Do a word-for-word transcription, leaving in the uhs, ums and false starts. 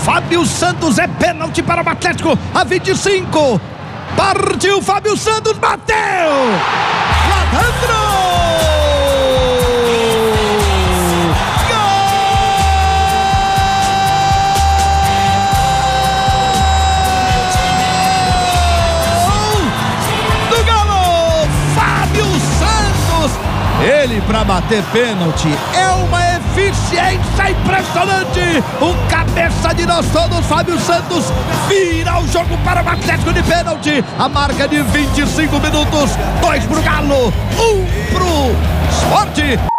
Fábio Santos, é pênalti para o Atlético, a vinte e cinco. Partiu Fábio Santos, bateu! Lá dentro! Gol! Do Galo! Fábio Santos! Ele para bater pênalti é uma eficiência impressionante. Um cabeça de nós todos, Fábio Santos vira o jogo para o Atlético de pênalti. A marca de vinte e cinco minutos, dois pro Galo, um pro Sport.